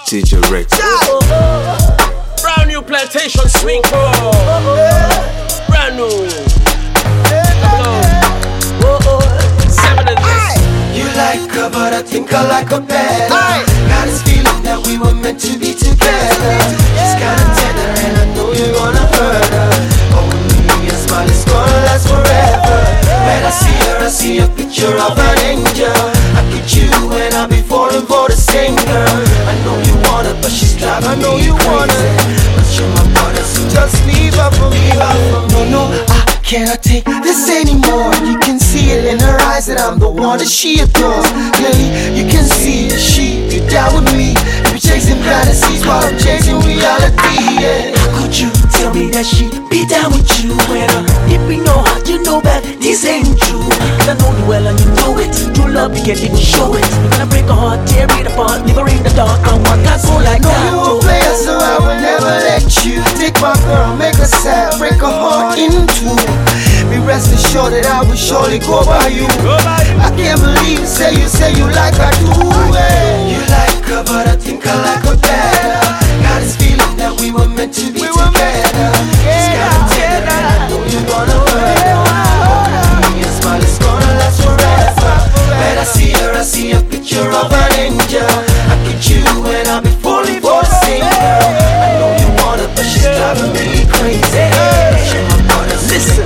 TJ Rex. Brand new plantation swing bro. Brand new. You like her, but I think I like her better. Got this feeling that we were meant to be together. She's kinda tender and I know you're gonna hurt her. Only a smile is gonna last forever. When I see her, I see a picture of an angel. I get you and I'll be falling for the same girl. I know you want her, but she's driving me crazy. But you're my brother, so just leave her for me. No, I cannot take this anymore. You can see it in her eyes that I'm the one that she adores. Clearly, you can see that she be down with me. Be chasing fantasies while I'm chasing reality. Yeah. How could you tell me that she be down with you? When if we know how you know that this ain't true. Cause I know you well and you know it. True love, you can't even show it. You're gonna break a heart, tear it apart, leave her in the dark. I want that soul like that. You a player, so I will never let you take my girl, make her sad, break her heart in two. Be rest assured that I will surely go by you. I can't believe you say you like I do. You like her, but I think I like her better. Got this feeling that we were meant to be together. She's kinda tender and I know you're gonna hurt her. Only a smile is gonna last forever. When I see a picture of an angel. I get you and I'll be falling for the same girl. I know you want her, but she's driving me crazy. Listen.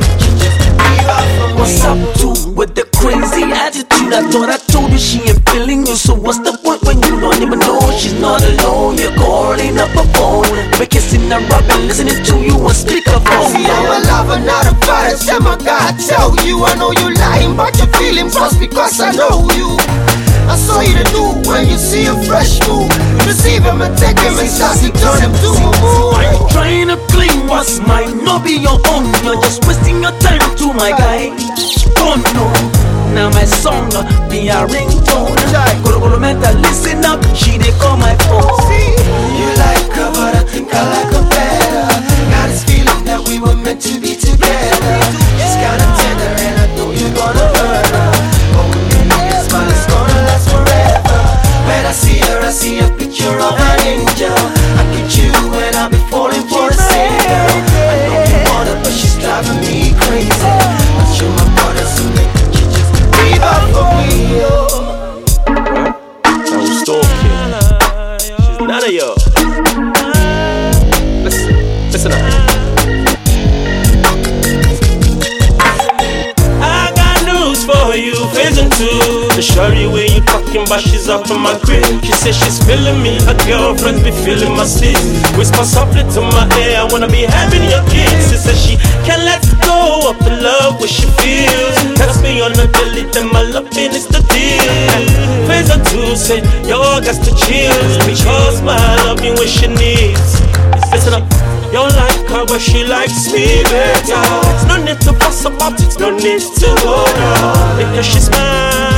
What's up, dude, with the crazy attitude? I thought I told you she ain't feeling you. So what's the point when you don't even know she's not alone? You're calling up a phone, we're kissing and rubbing, listening to you on speakerphone. See, I'm a lover, not a fighter. Say my God, tell you, I know you lying, but you're feeling lost because I know you. I saw you to do when you see a fresh move. Receive him and take him and start to turn him to a move. I ain't trying to claim what's mine, not be your own. You're just wasting your time to my guy. Oh no, now my song be a ringtone. Golo mental, listen up, she dey call my phone. You like her, but I think I like her better. Got this feeling that we were meant to be together. She's kinda tender and I know you're gonna hurt her. Smile is gonna last forever. When I see a picture of an angel. I get you and I'll be falling for the same girl. I know you want her, but she's driving me crazy. But you're my brother, so you just leave her for me. I was stalking. She's none of y'all. Listen up. I got news for you, Vision 2. The shorty where you talking about, she's up in my crib. She says she's feeling me, her girlfriends be feeling my stick. Whisper softly to my ear, I wanna be having your kids. She says she can't let go of the love what she feels. Text me on the daily, then my loving is the deal. Vision 2 said, yo, I got the chills, because my love you when she needs. Listen up. You like her, but she likes me better. It's no need to fuss about it, no need to hold her, because she's mine.